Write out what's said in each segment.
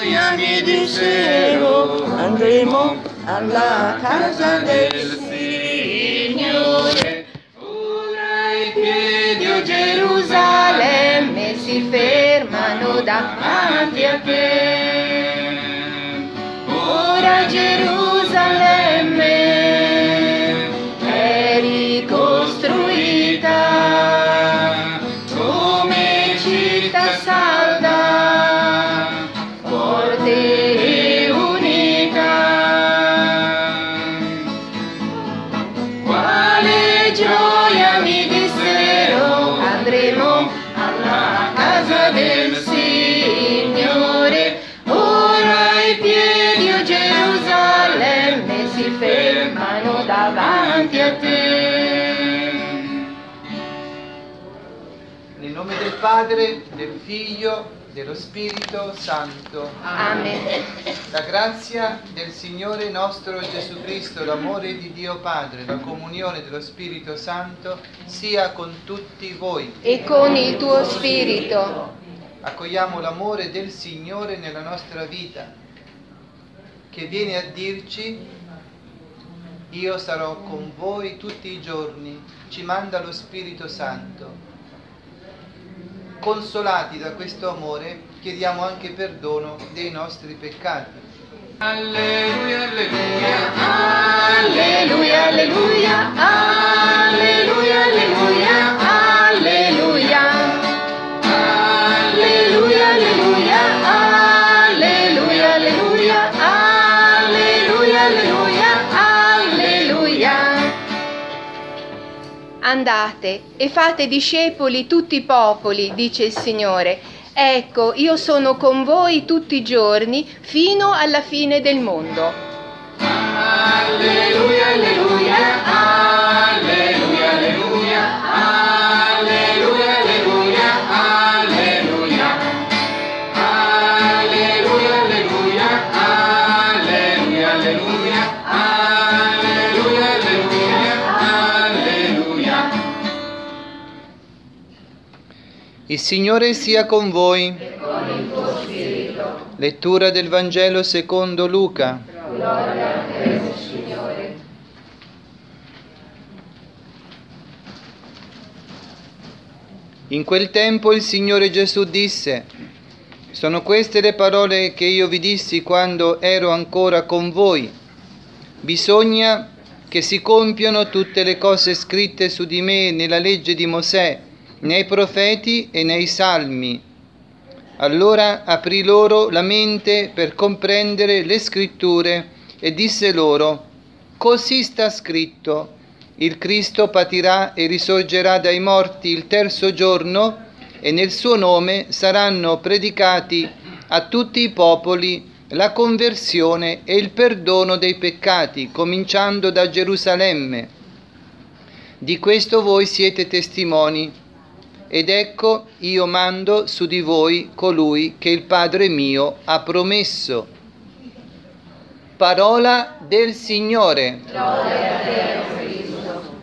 gioia mi dissero, andremo alla casa del Signore. Ora i piedi, o Gerusalemme, si fermano davanti a te. Ora Gerusalemme è ricostruita come città salda, forte e unica. Quale gioia mi dissero, andremo alla casa del Signore. Ora i piedi, o Gerusalemme, si fermano davanti a te. Nel nome del Padre, del Figlio, dello Spirito Santo. Amen. La grazia del Signore nostro Gesù Cristo, l'amore di Dio Padre, la comunione dello Spirito Santo sia con tutti voi. E con il tuo spirito. Accogliamo l'amore del Signore nella nostra vita, che viene a dirci: io sarò con voi tutti i giorni, ci manda lo Spirito Santo. Consolati da questo amore, chiediamo anche perdono dei nostri peccati. Alleluia, alleluia, Alleluia, alleluia, alleluia, alleluia, alleluia. Alleluia, alleluia, alleluia, alleluia, alleluia, alleluia, alleluia. Andate e fate discepoli tutti i popoli, dice il Signore. Ecco, io sono con voi tutti i giorni fino alla fine del mondo. alleluia, alleluia, alleluia, alleluia, alleluia, alleluia, alleluia, alleluia, alleluia, alleluia, alleluia, alleluia, alleluia. Il Signore sia con voi. E con il tuo spirito. Lettura del Vangelo secondo Luca. Gloria a te, Signore. In quel tempo il Signore Gesù disse: sono queste le parole che io vi dissi quando ero ancora con voi. Bisogna che si compiano tutte le cose scritte su di me nella legge di Mosè, nei profeti e nei salmi. Allora aprì loro la mente per comprendere le scritture e disse loro: così sta scritto, il Cristo patirà e risorgerà dai morti il terzo giorno, e nel suo nome saranno predicati a tutti i popoli la conversione e il perdono dei peccati, cominciando da Gerusalemme. Di questo voi siete testimoni. Ed ecco, io mando su di voi colui che il Padre mio ha promesso. Parola del Signore. Gloria a te, Cristo.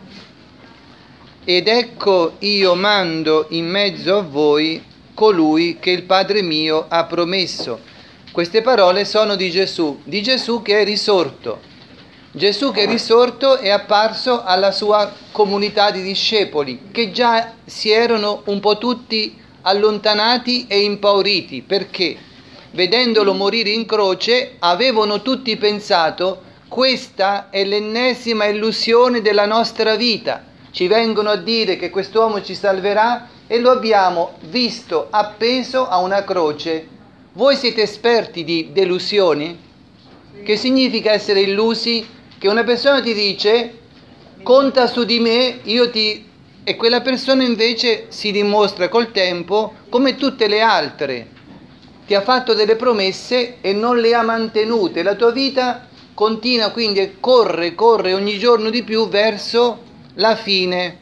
Ed ecco, io mando in mezzo a voi colui che il Padre mio ha promesso. Queste parole sono di Gesù che è risorto. Gesù che è risorto è apparso alla sua comunità di discepoli, che già si erano un po' tutti allontanati e impauriti, perché vedendolo morire in croce avevano tutti pensato: questa è l'ennesima illusione della nostra vita, ci vengono a dire che quest'uomo ci salverà e lo abbiamo visto appeso a una croce. Voi siete esperti di delusioni? Che significa essere illusi? Che una persona ti dice: conta su di me, e quella persona invece si dimostra col tempo come tutte le altre. Ti ha fatto delle promesse e non le ha mantenute. La tua vita continua quindi e corre ogni giorno di più verso la fine.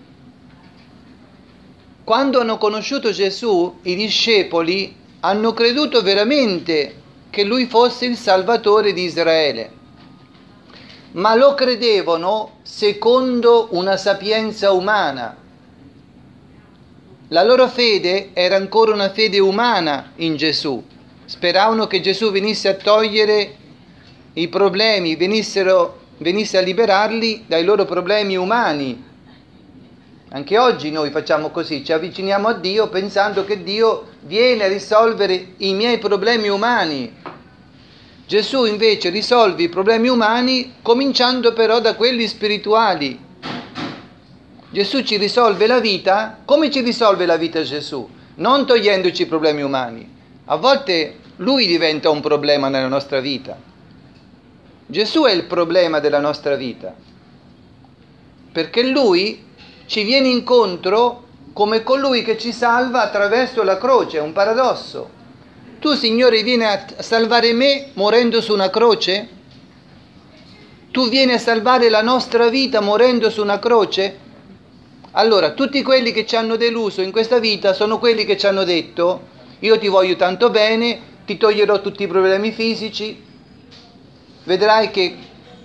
Quando hanno conosciuto Gesù, i discepoli hanno creduto veramente che lui fosse il Salvatore di Israele, ma lo credevano secondo una sapienza umana. La loro fede era ancora una fede umana in Gesù, speravano che Gesù venisse a togliere i problemi, venisse a liberarli dai loro problemi umani. Anche oggi noi facciamo così, ci avviciniamo a Dio pensando che Dio viene a risolvere i miei problemi umani. Gesù invece risolve i problemi umani cominciando però da quelli spirituali. Gesù ci risolve la vita. Come ci risolve la vita Gesù? Non togliendoci i problemi umani. A volte Lui diventa un problema nella nostra vita. Gesù è il problema della nostra vita, perché Lui ci viene incontro come colui che ci salva attraverso la croce. È un paradosso. Tu, Signore, vieni a salvare me morendo su una croce? Tu vieni a salvare la nostra vita morendo su una croce? Allora, tutti quelli che ci hanno deluso in questa vita sono quelli che ci hanno detto: io ti voglio tanto bene, ti toglierò tutti i problemi fisici, vedrai che...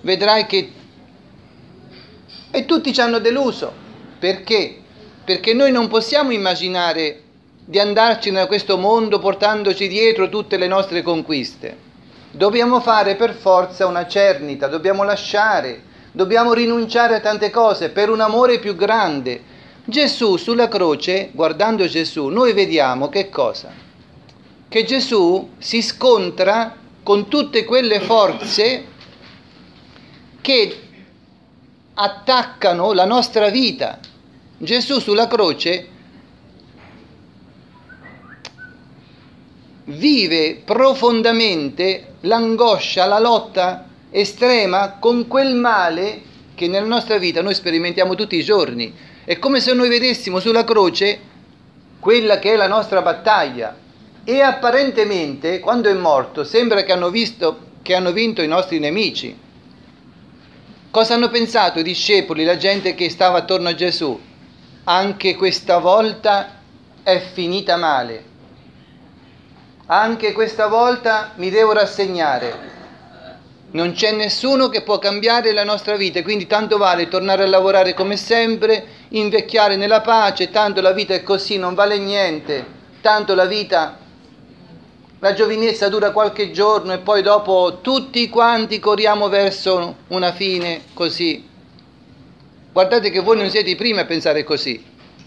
E tutti ci hanno deluso. Perché? Perché noi non possiamo immaginare di andarcene da questo mondo portandoci dietro tutte le nostre conquiste. Dobbiamo fare per forza una cernita, dobbiamo lasciare, dobbiamo rinunciare a tante cose per un amore più grande. Gesù sulla croce, guardando Gesù, noi vediamo che cosa? Che Gesù si scontra con tutte quelle forze che attaccano la nostra vita. Gesù sulla croce vive profondamente l'angoscia, la lotta estrema con quel male che nella nostra vita noi sperimentiamo tutti i giorni. È come se noi vedessimo sulla croce quella che è la nostra battaglia, e apparentemente quando è morto sembra che hanno vinto i nostri nemici. Cosa hanno pensato i discepoli, la gente che stava attorno a Gesù? Anche questa volta è finita male. Anche questa volta mi devo rassegnare. Non c'è nessuno che può cambiare la nostra vita, quindi tanto vale tornare a lavorare come sempre, invecchiare nella pace, tanto la vita è così, non vale niente, tanto la giovinezza dura qualche giorno e poi dopo tutti quanti corriamo verso una fine così. Guardate che voi non siete i primi a pensare così.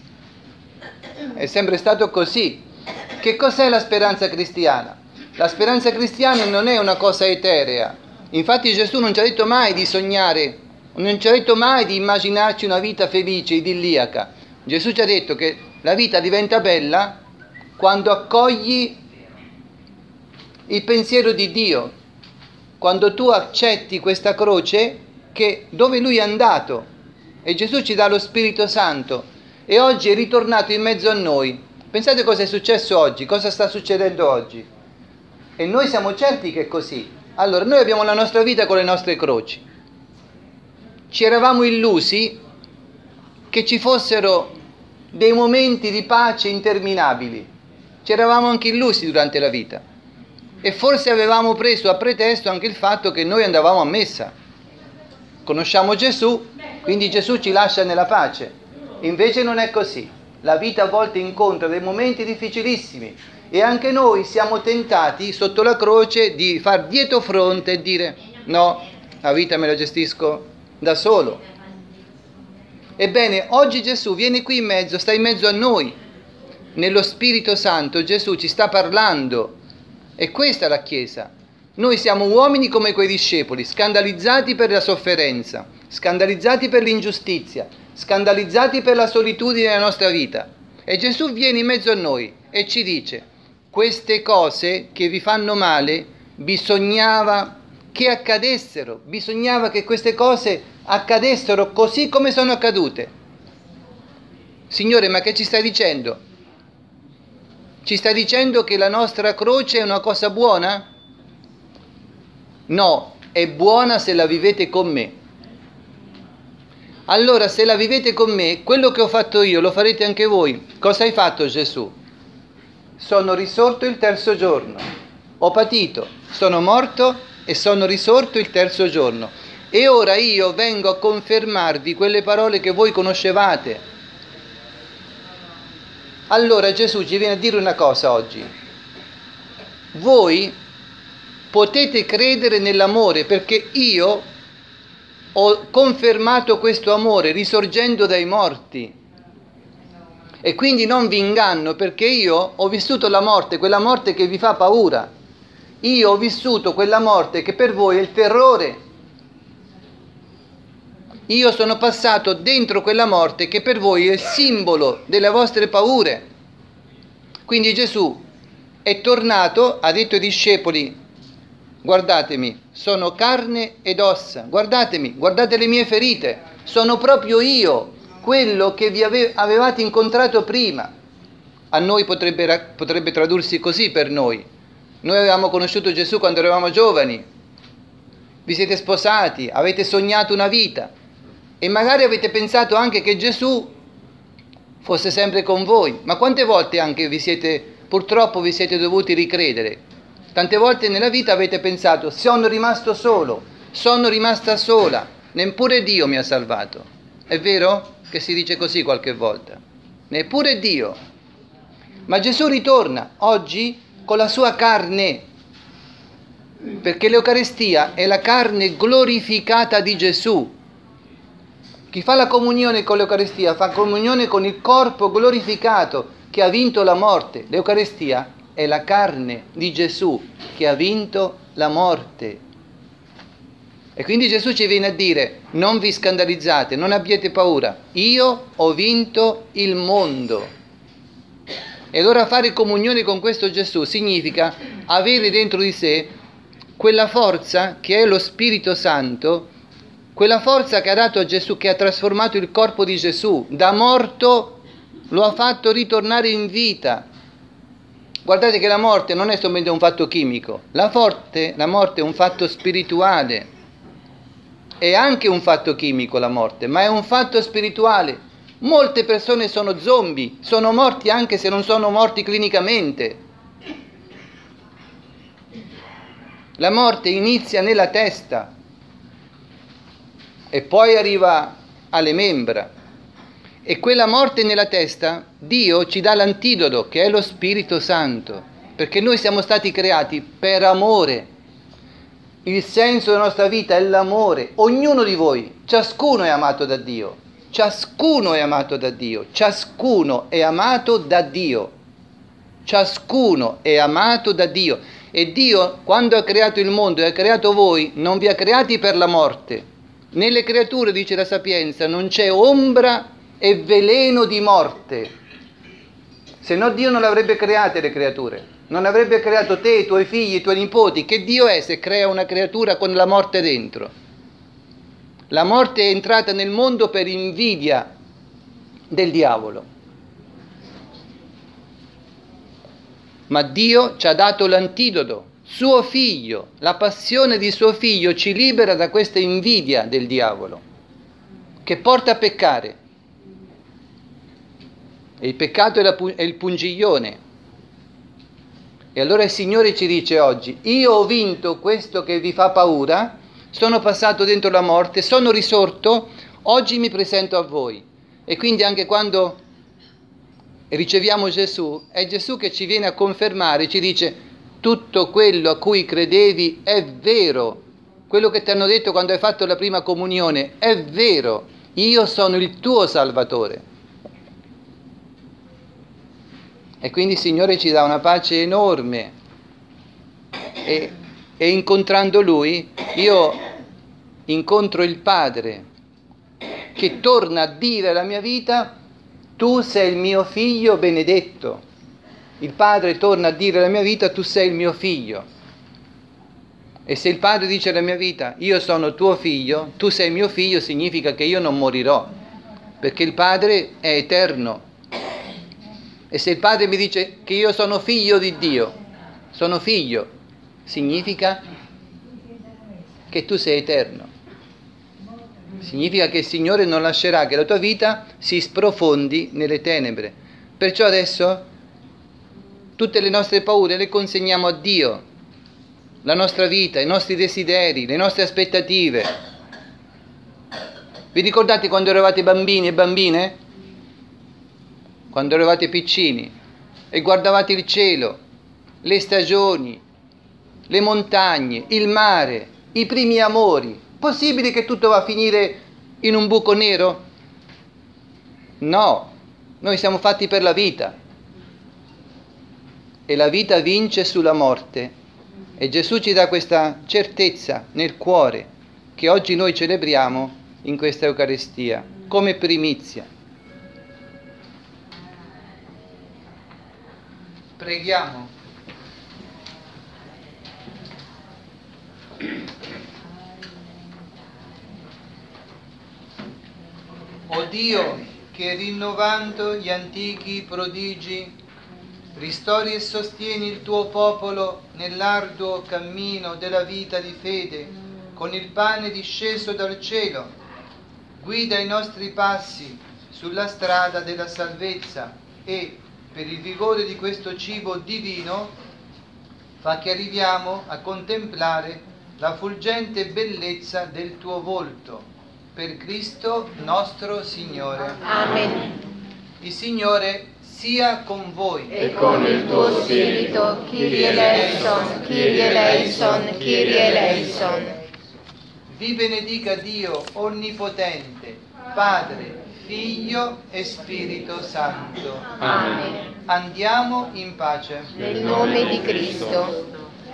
È sempre stato così. Che cos'è la speranza cristiana? La speranza cristiana non è una cosa eterea. Infatti Gesù non ci ha detto mai di sognare, non ci ha detto mai di immaginarci una vita felice, idilliaca. Gesù ci ha detto che la vita diventa bella quando accogli il pensiero di Dio, quando tu accetti questa croce dove Lui è andato, e Gesù ci dà lo Spirito Santo e oggi è ritornato in mezzo a noi. Pensate cosa è successo oggi, cosa sta succedendo oggi, e noi siamo certi che è così. Allora, noi abbiamo la nostra vita con le nostre croci. Ci eravamo illusi che ci fossero dei momenti di pace interminabili, ci eravamo anche illusi durante la vita, e forse avevamo preso a pretesto anche il fatto che noi andavamo a messa, conosciamo Gesù, quindi Gesù ci lascia nella pace. Invece non è così. La vita a volte incontra dei momenti difficilissimi e anche noi siamo tentati sotto la croce di far dietro fronte e dire: no, la vita me la gestisco da solo. Ebbene, oggi Gesù viene qui in mezzo, sta in mezzo a noi, nello Spirito Santo. Gesù ci sta parlando, e questa è la Chiesa. Noi siamo uomini come quei discepoli, scandalizzati per la sofferenza, scandalizzati per l'ingiustizia, scandalizzati per la solitudine della nostra vita. E Gesù viene in mezzo a noi e ci dice: queste cose che vi fanno male bisognava che accadessero, bisognava che queste cose accadessero così come sono accadute. Signore, ma che ci stai dicendo? Ci stai dicendo che la nostra croce è una cosa buona? No, è buona se la vivete con me. Allora, se la vivete con me, quello che ho fatto io lo farete anche voi. Cosa hai fatto, Gesù? Sono risorto il terzo giorno. Ho patito, sono morto e sono risorto il terzo giorno. E ora io vengo a confermarvi quelle parole che voi conoscevate. Allora Gesù ci viene a dire una cosa oggi. voi potete credere nell'amore perché io ho confermato questo amore risorgendo dai morti. E quindi non vi inganno perché io ho vissuto la morte, quella morte che vi fa paura. Io ho vissuto quella morte che per voi è il terrore. Io sono passato dentro quella morte che per voi è il simbolo delle vostre paure. Quindi Gesù è tornato, ha detto ai discepoli: guardatemi, sono carne ed ossa, guardatemi, guardate le mie ferite, sono proprio io, quello che vi avevate incontrato prima. A noi potrebbe tradursi così per noi. Noi avevamo conosciuto Gesù quando eravamo giovani, vi siete sposati, avete sognato una vita e magari avete pensato anche che Gesù fosse sempre con voi. Ma quante volte anche purtroppo vi siete dovuti ricredere? Tante volte nella vita avete pensato: sono rimasto solo, sono rimasta sola, neppure Dio mi ha salvato. È vero che si dice così qualche volta? Neppure Dio. Ma Gesù ritorna oggi con la sua carne, perché l'Eucaristia è la carne glorificata di Gesù. Chi fa la comunione con l'Eucaristia fa comunione con il corpo glorificato che ha vinto la morte. L'Eucaristia è la carne di Gesù che ha vinto la morte. E quindi Gesù ci viene a dire: non vi scandalizzate, non abbiate paura, io ho vinto il mondo. E allora fare comunione con questo Gesù significa avere dentro di sé quella forza che è lo Spirito Santo, quella forza che ha dato a Gesù, che ha trasformato il corpo di Gesù da morto, lo ha fatto ritornare in vita. Guardate che la morte non è solamente un fatto chimico, la morte è un fatto spirituale. È anche un fatto chimico la morte, ma è un fatto spirituale. Molte persone sono zombie, sono morti anche se non sono morti clinicamente. La morte inizia nella testa e poi arriva alle membra. E quella morte nella testa, Dio ci dà l'antidoto, che è lo Spirito Santo, perché noi siamo stati creati per amore. Il senso della nostra vita è l'amore. Ognuno di voi, ciascuno è amato da Dio. Ciascuno è amato da Dio. Ciascuno è amato da Dio. Ciascuno è amato da Dio. E Dio, quando ha creato il mondo e ha creato voi, non vi ha creati per la morte. Nelle creature, dice la Sapienza, non c'è ombra e veleno di morte. Se no Dio non l'avrebbe create le creature. Non avrebbe creato te, i tuoi figli, i tuoi nipoti. Che Dio è se crea una creatura con la morte dentro? La morte è entrata nel mondo per invidia del diavolo. Ma Dio ci ha dato l'antidoto, suo figlio. La passione di suo figlio ci libera da questa invidia del diavolo, che porta a peccare. E il peccato è il pungiglione. E allora il Signore ci dice oggi: io ho vinto questo che vi fa paura, sono passato dentro la morte, sono risorto, oggi mi presento a voi. E quindi anche quando riceviamo Gesù, è Gesù che ci viene a confermare, ci dice: tutto quello a cui credevi è vero, quello che ti hanno detto quando hai fatto la prima comunione è vero, io sono il tuo Salvatore. E quindi il Signore ci dà una pace enorme e incontrando Lui io incontro il Padre che torna a dire alla mia vita: tu sei il mio figlio benedetto. Il Padre torna a dire alla mia vita: tu sei il mio figlio. E se il Padre dice alla mia vita: io sono tuo figlio, tu sei mio figlio, significa che io non morirò, perché il Padre è eterno. E se il Padre mi dice che io sono figlio di Dio, sono figlio, significa che tu sei eterno. Significa che il Signore non lascerà che la tua vita si sprofondi nelle tenebre. Perciò adesso tutte le nostre paure le consegniamo a Dio, la nostra vita, i nostri desideri, le nostre aspettative. Vi ricordate quando eravate bambini e bambine? Quando eravate piccini e guardavate il cielo, le stagioni, le montagne, il mare, i primi amori. Possibile che tutto va a finire in un buco nero? No, noi siamo fatti per la vita e la vita vince sulla morte e Gesù ci dà questa certezza nel cuore che oggi noi celebriamo in questa Eucaristia come primizia. Preghiamo. O Dio, che rinnovando gli antichi prodigi ristori e sostieni il tuo popolo nell'arduo cammino della vita di fede con il pane disceso dal cielo, guida i nostri passi sulla strada della salvezza e, per il vigore di questo cibo divino, fa che arriviamo a contemplare la fulgente bellezza del tuo volto. Per Cristo nostro Signore. Amen. Il Signore sia con voi. E con il tuo spirito, Kyrie eleison, Kyrie eleison, Kyrie eleison. Vi benedica Dio Onnipotente, Padre, Figlio e Spirito Santo. Amen. Andiamo in pace. Nel nome di Cristo.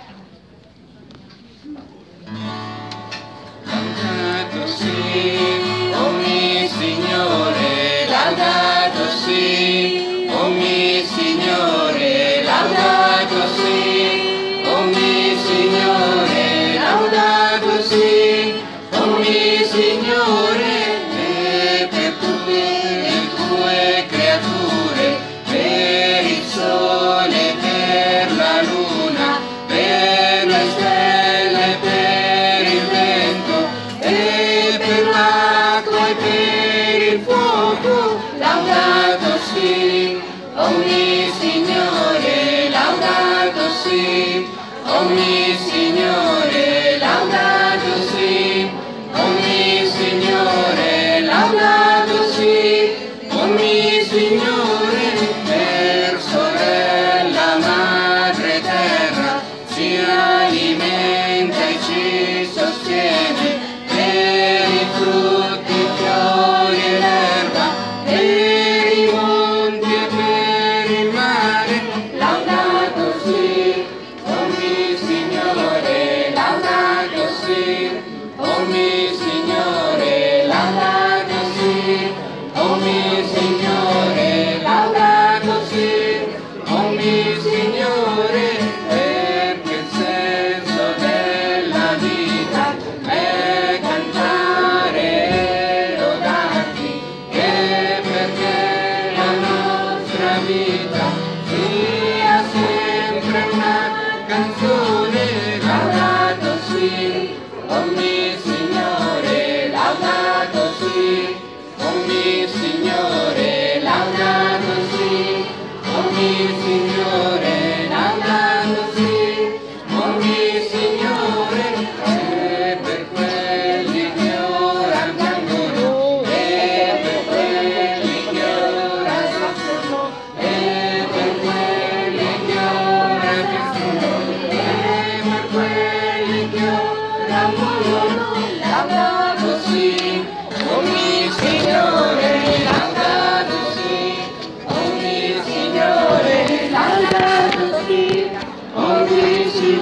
Laudato si, ogni Signore, laudato si, ogni Signore, laudato si, ogni Signore, laudato si, ogni Signore, e per tutte le tue creature, per il sole, per la luna, per le stelle, per il vento, e per l'acqua e per il fuoco, laudato si, ogni Signore, laudato si, ogni Signore, laudato si, ogni Signore, laudato si, ogni Signore, per sorella madre terra, ci alimenta e ci sostiene, per i frutti, i fiori e l'erba, per i monti e per il mare, laudato si, ogni Signore, laudato si, ogni Signore, laudato si, ogni Signore, laudato si, ogni Signore, perché il senso della vita è cantare e lodarti, e perché la nostra vita sia sempre una canzone, laudato si, ogni